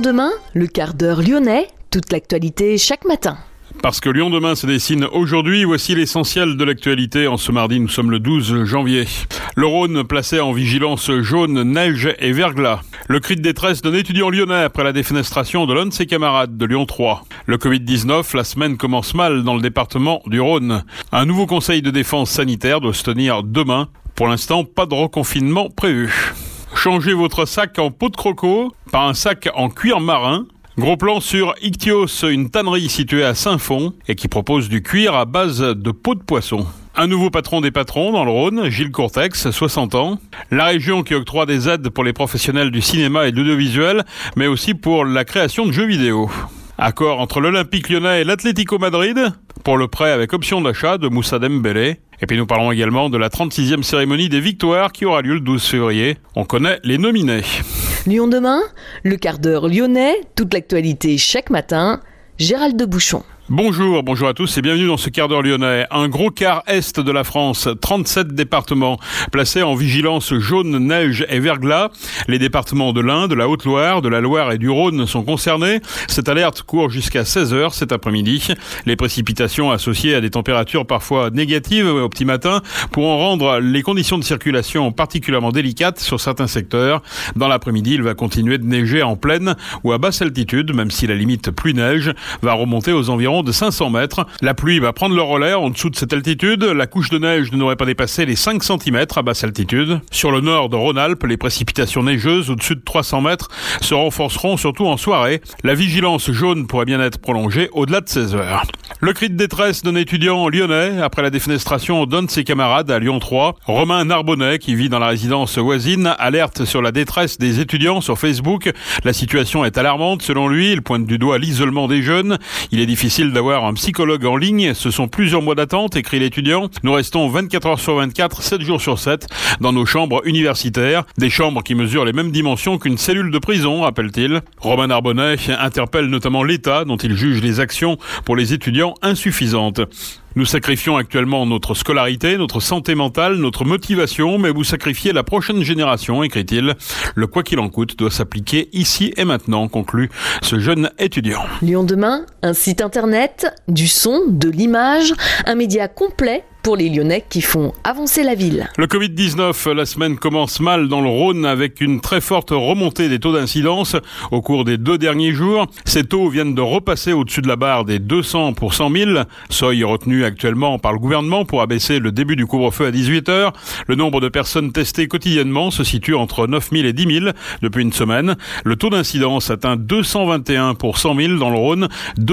Lyon demain, le quart d'heure lyonnais, toute l'actualité chaque matin. Parce que Lyon demain se dessine aujourd'hui, voici l'essentiel de l'actualité. En ce mardi, nous sommes le 12 janvier. Le Rhône placé en vigilance jaune, neige et verglas. Le cri de détresse d'un étudiant lyonnais après la défenestration de l'un de ses camarades de Lyon 3. Le Covid-19, la semaine commence mal dans le département du Rhône. Un nouveau conseil de défense sanitaire doit se tenir demain. Pour l'instant, pas de reconfinement prévu. Changez votre sac en peau de croco par un sac en cuir marin. Gros plan sur Ictios, une tannerie située à Saint-Fond et qui propose du cuir à base de peau de poisson. Un nouveau patron des patrons dans le Rhône, Gilles Courtex, 60 ans. La région qui octroie des aides pour les professionnels du cinéma et de l'audiovisuel, mais aussi pour la création de jeux vidéo. Accord entre l'Olympique Lyonnais et l'Atlético Madrid pour le prêt avec option d'achat de Moussa Dembélé. Et puis nous parlons également de la 36e cérémonie des victoires qui aura lieu le 12 février. On connaît les nominés. Lyon demain, le quart d'heure lyonnais, toute l'actualité chaque matin. Gérald de Bouchon. Bonjour à tous et bienvenue dans ce quart d'heure lyonnais. Un gros quart est de la France, 37 départements placés en vigilance jaune, neige et verglas. Les départements de l'Ain, de la Haute-Loire, de la Loire et du Rhône sont concernés. Cette alerte court jusqu'à 16h cet après-midi. Les précipitations associées à des températures parfois négatives au petit matin pourront rendre les conditions de circulation particulièrement délicates sur certains secteurs. Dans l'après-midi, il va continuer de neiger en plaine ou à basse altitude, même si la limite pluie-neige va remonter aux environs de 500 mètres. La pluie va prendre le relais en dessous de cette altitude. La couche de neige n'aurait pas dépassé les 5 cm à basse altitude. Sur le nord de Rhône-Alpes, les précipitations neigeuses au-dessus de 300 mètres se renforceront surtout en soirée. La vigilance jaune pourrait bien être prolongée au-delà de 16 heures. Le cri de détresse d'un étudiant lyonnais après la défenestration d'un de ses camarades à Lyon 3. Romain Narbonnet, qui vit dans la résidence voisine, alerte sur la détresse des étudiants sur Facebook. La situation est alarmante selon lui. Il pointe du doigt l'isolement des jeunes. Il est difficile d'avoir un psychologue en ligne. Ce sont plusieurs mois d'attente, écrit l'étudiant. Nous restons 24 heures sur 24, 7 jours sur 7 dans nos chambres universitaires. Des chambres qui mesurent les mêmes dimensions qu'une cellule de prison, rappelle-t-il. Romain Narbonnet interpelle notamment l'État, dont il juge les actions pour les étudiants insuffisantes. Nous sacrifions actuellement notre scolarité, notre santé mentale, notre motivation, mais vous sacrifiez la prochaine génération, écrit-il. Le quoi qu'il en coûte doit s'appliquer ici et maintenant, conclut ce jeune étudiant. Lyon demain, un site internet, du son, de l'image, un média complet pour les Lyonnais qui font avancer la ville. Le Covid-19, la semaine commence mal dans le Rhône avec une très forte remontée des taux d'incidence au cours des 2 derniers jours. Ces taux viennent de repasser au-dessus de la barre des 200 pour 100 000, seuil retenu actuellement par le gouvernement pour abaisser le début du couvre-feu à 18h. Le nombre de personnes testées quotidiennement se situe entre 9 000 et 10 000 depuis une semaine. Le taux d'incidence atteint 221 pour 100 000 dans le Rhône,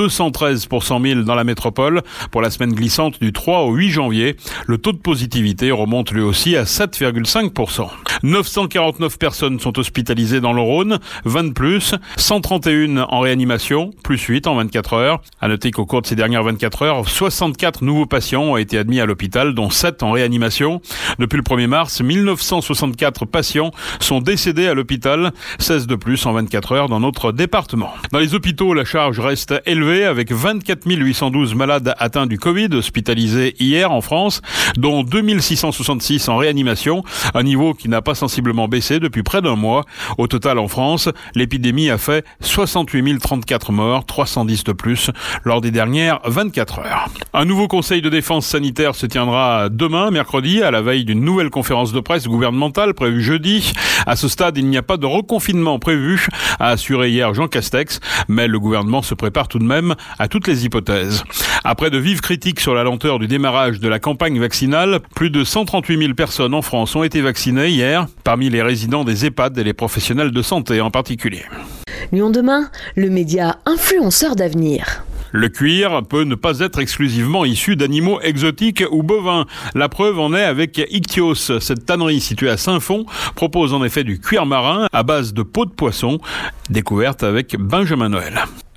213 pour 100 000 dans la métropole pour la semaine glissante du 3 au 8 janvier. Le taux de positivité remonte lui aussi à 7,5%. 949 personnes sont hospitalisées dans le Rhône, 20 de plus, 131 en réanimation, plus 8 en 24 heures. À noter qu'au cours de ces dernières 24 heures, 64 nouveaux patients ont été admis à l'hôpital, dont 7 en réanimation. Depuis le 1er mars, 1964 patients sont décédés à l'hôpital, 16 de plus en 24 heures dans notre département. Dans les hôpitaux, la charge reste élevée avec 24 812 malades atteints du Covid hospitalisés hier en France, dont 2666 en réanimation, un niveau qui n'a pas sensiblement baissé depuis près d'un mois. Au total en France, l'épidémie a fait 68 034 morts, 310 de plus lors des dernières 24 heures. Un nouveau conseil de défense sanitaire se tiendra demain, mercredi, à la veille d'une nouvelle conférence de presse gouvernementale prévue jeudi. À ce stade, il n'y a pas de reconfinement prévu, a assuré hier Jean Castex, mais le gouvernement se prépare tout de même à toutes les hypothèses. Après de vives critiques sur la lenteur du démarrage de la campagne vaccinale, plus de 138 000 personnes en France ont été vaccinées hier, parmi les résidents des EHPAD et les professionnels de santé en particulier. Lyon demain, le média influenceur d'avenir. Le cuir peut ne pas être exclusivement issu d'animaux exotiques ou bovins. La preuve en est avec Ictios. Cette tannerie située à Saint-Fond propose en effet du cuir marin à base de peau de poisson, découverte avec Benjamin Noël.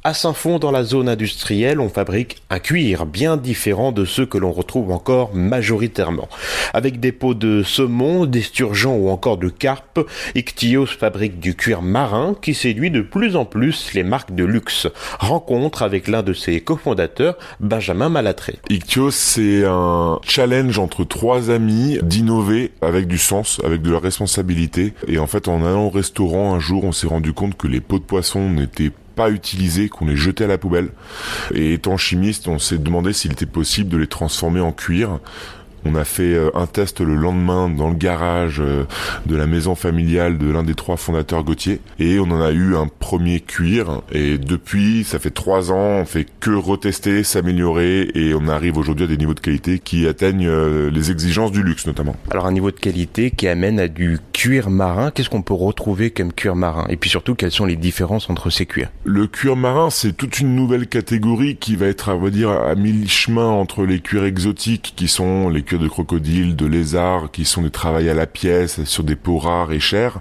À Saint-Fond, dans la zone industrielle, on fabrique un cuir bien différent de ceux que l'on retrouve encore majoritairement. Avec des peaux de saumon, d'esturgeon ou encore de carpe, Ichthyios fabrique du cuir marin qui séduit de plus en plus les marques de luxe. Rencontre avec l'un de ses cofondateurs, Benjamin Malatré. Ichthyios, c'est un challenge entre 3 amis d'innover avec du sens, avec de la responsabilité. Et en fait, en allant au restaurant, un jour, on s'est rendu compte que les peaux de poisson n'étaient pas utilisés, qu'on les jetait à la poubelle. Et étant chimiste, on s'est demandé s'il était possible de les transformer en cuir. On a fait un test le lendemain dans le garage de la maison familiale de l'un des 3 fondateurs Gauthier. Et on en a eu un premier cuir. Et depuis, ça fait 3 ans, on fait que retester, s'améliorer. Et on arrive aujourd'hui à des niveaux de qualité qui atteignent les exigences du luxe notamment. Alors un niveau de qualité qui amène à du cuir marin. Qu'est-ce qu'on peut retrouver comme cuir marin? Et puis surtout, quelles sont les différences entre ces cuirs? Le cuir marin, c'est toute une nouvelle catégorie qui va être, on va dire, à mi-chemin entre les cuirs exotiques qui sont les cuirs de crocodile, de lézard, qui sont des travails à la pièce sur des peaux rares et chères,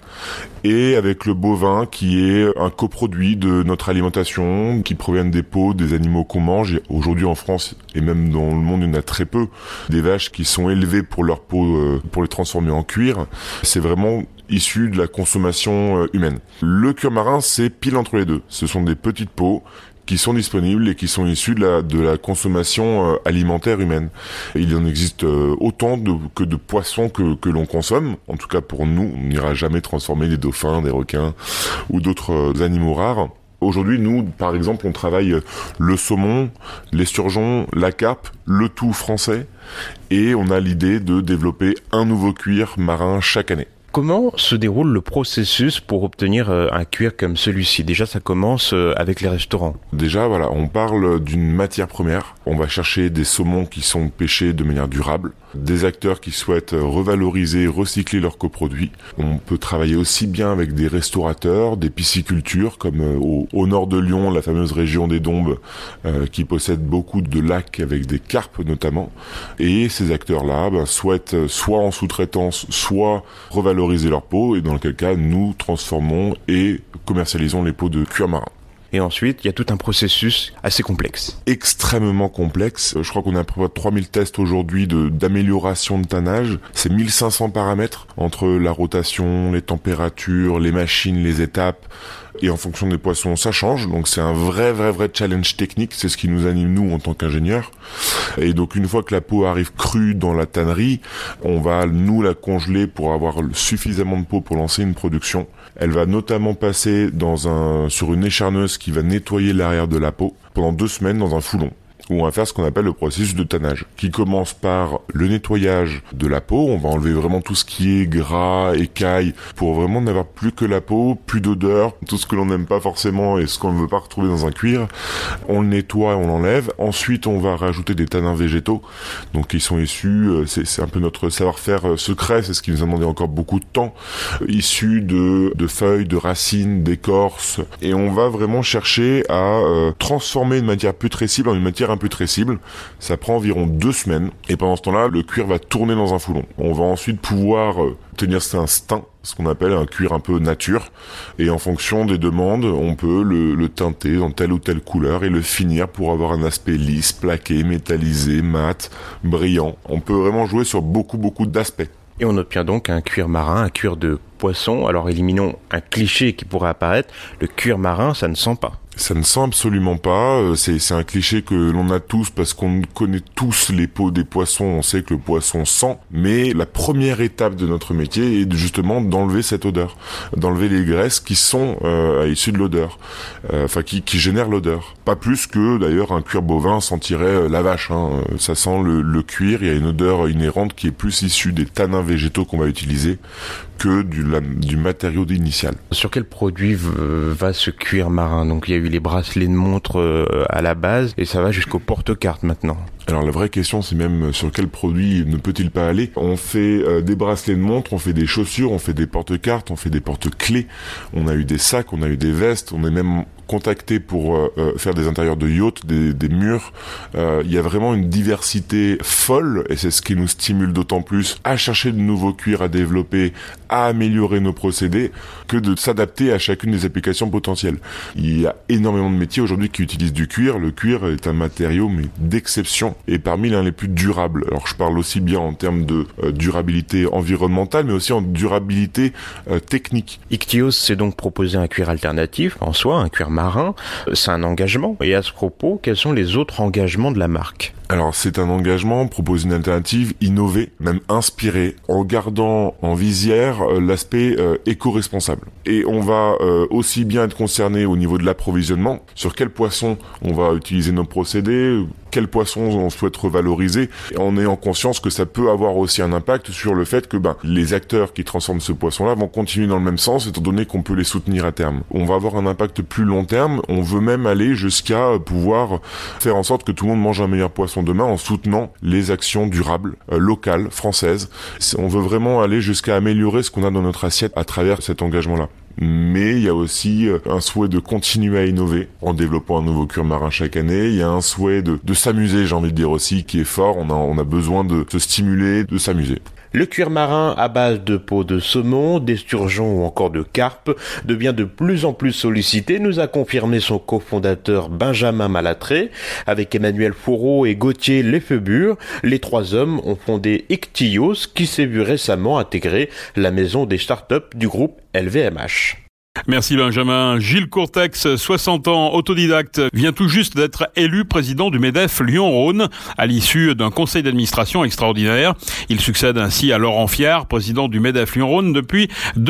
et avec le bovin qui est un coproduit de notre alimentation, qui proviennent des peaux des animaux qu'on mange. Aujourd'hui en France et même dans le monde, il y en a très peu, des vaches qui sont élevées pour leur peau, pour les transformer en cuir. C'est vraiment issu de la consommation humaine. Le cuir marin, c'est pile entre les deux. Ce sont des petites peaux qui sont disponibles et qui sont issus de la consommation alimentaire humaine. Et il en existe autant que de poissons que l'on consomme. En tout cas pour nous, on n'ira jamais transformer des dauphins, des requins ou d'autres animaux rares. Aujourd'hui, nous, par exemple, on travaille le saumon, l'esturgeon, la carpe, le tout français. Et on a l'idée de développer un nouveau cuir marin chaque année. Comment se déroule le processus pour obtenir un cuir comme celui-ci? Déjà, ça commence avec les restaurants. Déjà, voilà, on parle d'une matière première. On va chercher des saumons qui sont pêchés de manière durable, des acteurs qui souhaitent revaloriser, recycler leurs coproduits. On peut travailler aussi bien avec des restaurateurs, des piscicultures, comme au nord de Lyon, la fameuse région des Dombes, qui possède beaucoup de lacs avec des carpes notamment. Et ces acteurs-là souhaitent soit en sous-traitance, soit revaloriser leur peau, et dans quel cas nous transformons et commercialisons les peaux de cuir marin. Et ensuite, il y a tout un processus assez complexe. Extrêmement complexe. Je crois qu'on a à peu près 3000 tests aujourd'hui d'amélioration de tannage. C'est 1500 paramètres entre la rotation, les températures, les machines, les étapes. Et en fonction des poissons, ça change. Donc c'est un vrai challenge technique. C'est ce qui nous anime, nous, en tant qu'ingénieurs. Et donc une fois que la peau arrive crue dans la tannerie, on va, nous, la congeler pour avoir suffisamment de peau pour lancer une production. Elle va notamment passer sur une écharneuse qui va nettoyer l'arrière de la peau pendant 2 semaines dans un foulon, où on va faire ce qu'on appelle le processus de tannage, qui commence par le nettoyage de la peau. On va enlever vraiment tout ce qui est gras, écailles, pour vraiment n'avoir plus que la peau, plus d'odeur, tout ce que l'on n'aime pas forcément et ce qu'on ne veut pas retrouver dans un cuir. On le nettoie, on l'enlève. Ensuite, on va rajouter des tanins végétaux, donc ils sont issus, c'est un peu notre savoir-faire secret, c'est ce qui nous a demandé encore beaucoup de temps, issus de feuilles, de racines, d'écorces, et on va vraiment chercher à transformer une matière putrescible en une matière imputrescible. Ça prend environ 2 semaines, et pendant ce temps-là, le cuir va tourner dans un foulon. On va ensuite pouvoir tenir cet instinct, ce qu'on appelle un cuir un peu nature, et en fonction des demandes, on peut le teinter dans telle ou telle couleur et le finir pour avoir un aspect lisse, plaqué, métallisé, mat, brillant. On peut vraiment jouer sur beaucoup d'aspects. Et on obtient donc un cuir marin, un cuir de poisson. Alors éliminons un cliché qui pourrait apparaître, le cuir marin, ça ne sent pas. Ça ne sent absolument pas, c'est un cliché que l'on a tous parce qu'on connaît tous les peaux des poissons, on sait que le poisson sent, mais la première étape de notre métier est justement d'enlever cette odeur, d'enlever les graisses qui sont issues de l'odeur, qui génèrent l'odeur. Pas plus que d'ailleurs un cuir bovin sentirait la vache, ça sent le cuir, il y a une odeur inhérente qui est plus issue des tanins végétaux qu'on va utiliser que du matériau initial. Sur quel produit va ce cuir marin? Donc il y a eu les bracelets de montre à la base et ça va jusqu'au porte-cartes maintenant. Alors la vraie question, c'est même sur quel produit ne peut-il pas aller. On fait des bracelets de montre, on fait des chaussures, on fait des porte-cartes, on fait des porte-clés, on a eu des sacs, on a eu des vestes, on est même contactés pour faire des intérieurs de yachts, des murs. Il y a vraiment une diversité folle et c'est ce qui nous stimule d'autant plus à chercher de nouveaux cuirs à développer, à améliorer nos procédés, que de s'adapter à chacune des applications potentielles. Il y a énormément de métiers aujourd'hui qui utilisent du cuir. Le cuir est un matériau mais d'exception et parmi l'un des plus durables. Alors je parle aussi bien en termes de durabilité environnementale mais aussi en durabilité technique. Ichthyios s'est donc proposé un cuir alternatif en soi, un cuir marin. C'est un engagement. Et à ce propos, quels sont les autres engagements de la marque ? Alors c'est un engagement, proposer une alternative innovée, même inspirée, en gardant en visière l'aspect éco-responsable. Et on va aussi bien être concerné au niveau de l'approvisionnement, sur quel poisson on va utiliser nos procédés, quel poisson on souhaite revaloriser, en ayant conscience que ça peut avoir aussi un impact sur le fait que les acteurs qui transforment ce poisson-là vont continuer dans le même sens, étant donné qu'on peut les soutenir à terme. On va avoir un impact plus long terme, on veut même aller jusqu'à pouvoir faire en sorte que tout le monde mange un meilleur poisson demain en soutenant les actions durables, locales, françaises. On veut vraiment aller jusqu'à améliorer ce qu'on a dans notre assiette à travers cet engagement-là. Mais il y a aussi un souhait de continuer à innover en développant un nouveau cuir marin chaque année. Il y a un souhait de s'amuser, j'ai envie de dire aussi, qui est fort. On a besoin de se stimuler, de s'amuser. Le cuir marin à base de peau de saumon, d'esturgeon ou encore de carpe devient de plus en plus sollicité, nous a confirmé son cofondateur Benjamin Malatré. Avec Emmanuel Fourreau et Gauthier Lefebure, les trois hommes ont fondé Ichthyios qui s'est vu récemment intégrer la maison des startups du groupe LVMH. Merci Benjamin. Gilles Courtex, 60 ans, autodidacte, vient tout juste d'être élu président du MEDEF Lyon-Rhône à l'issue d'un conseil d'administration extraordinaire. Il succède ainsi à Laurent Fiard, président du MEDEF Lyon-Rhône depuis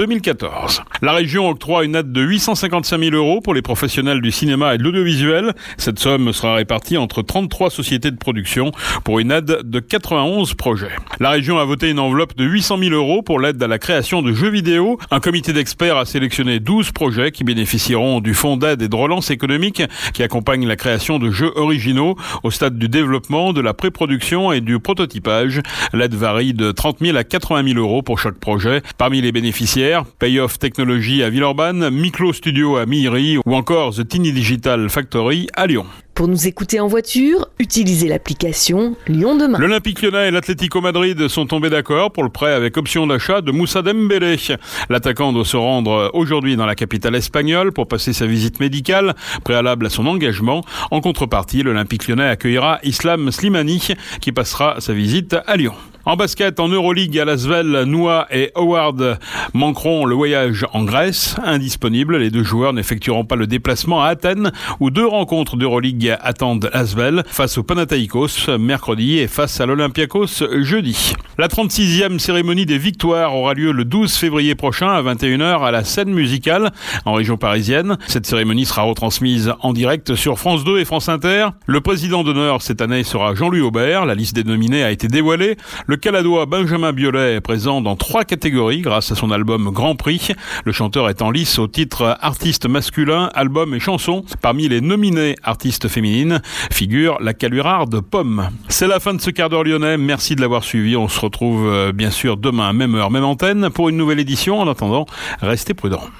2014. La région octroie une aide de 855 000 € pour les professionnels du cinéma et de l'audiovisuel. Cette somme sera répartie entre 33 sociétés de production pour une aide de 91 projets. La région a voté une enveloppe de 800 000 € pour l'aide à la création de jeux vidéo. Un comité d'experts a sélectionné 12 projets qui bénéficieront du fonds d'aide et de relance économique qui accompagne la création de jeux originaux au stade du développement, de la pré-production et du prototypage. L'aide varie de 30 000 à 80 000 € pour chaque projet. Parmi les bénéficiaires, Payoff Technologies à Villeurbanne, Miclo Studio à Mihiri ou encore The Tiny Digital Factory à Lyon. Pour nous écouter en voiture, utilisez l'application Lyon Demain. L'Olympique Lyonnais et l'Atlético Madrid sont tombés d'accord pour le prêt avec option d'achat de Moussa Dembélé. L'attaquant doit se rendre aujourd'hui dans la capitale espagnole pour passer sa visite médicale, préalable à son engagement. En contrepartie, l'Olympique Lyonnais accueillera Islam Slimani qui passera sa visite à Lyon. En basket, en Euroleague, à l'Asvel, Noah et Howard manqueront le voyage en Grèce. Indisponibles, les deux joueurs n'effectueront pas le déplacement à Athènes où 2 rencontres d'Euroleague attendent l'Asvel face au Panathinaikos mercredi et face à l'Olympiakos jeudi. La 36e cérémonie des victoires aura lieu le 12 février prochain à 21h à la Scène Musicale en région parisienne. Cette cérémonie sera retransmise en direct sur France 2 et France Inter. Le président d'honneur cette année sera Jean-Louis Aubert. La liste des nominés a été dévoilée. Le Caladois Benjamin Biolay est présent dans 3 catégories grâce à son album Grand Prix. Le chanteur est en lice au titre artiste masculin, album et chanson. Parmi les nominés artistes féminines figure la Caluirarde Pomme. C'est la fin de ce quart d'heure lyonnais. Merci de l'avoir suivi. On se retrouve bien sûr demain, même heure, même antenne pour une nouvelle édition. En attendant, restez prudents.